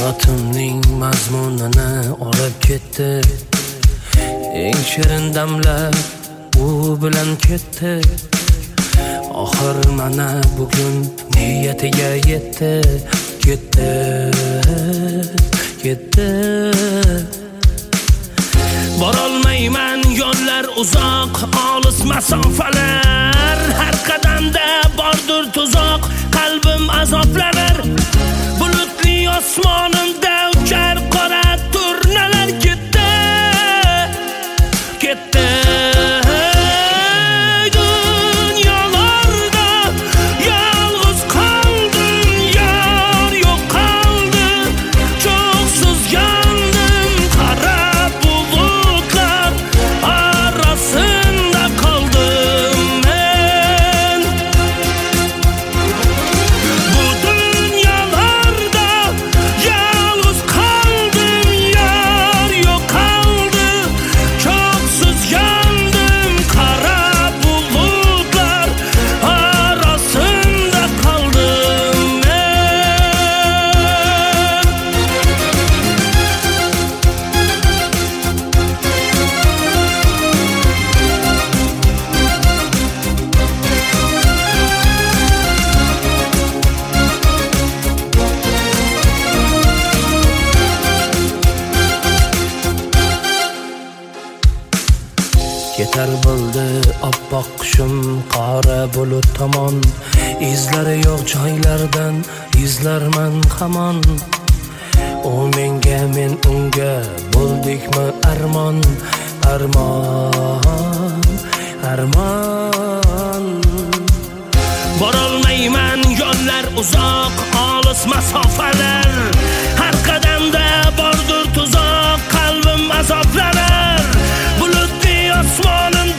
Hayotimning mazmunini olib ketdi. Eng shirin damlar u bilan ketdi. Oxir mana bugun niyatiga yetdi. Ketdi. Borolmayman yo'llar uzoq, olis masofalar. Har qadamda bordir tuzoq, qalbim azoblanir. Bulutli osmonimda uchar qora turnalar. Ketdi. Dunyolarda yolg'iz qoldim, yor yo'q qoldi. Cho'qsiz yondim, qora bulutlar arasida qoldim men. Bu dunyolarda yolg'iz qoldim, yor yo'q qoldi. Cho'qsiz yondim, qora bulutlar arasida qoldim men. Ketar bo'ldi oppoq qushim qora bulut tomon. Izlari yo'q joylardan izlarman hamon. U menga, men unga bo'ldikmi armon. Borolmayman yo'llar uzoq, olis masofalar. Har qadamda bordir tuzoq, qalbim azoblanir. Bulutli osmonim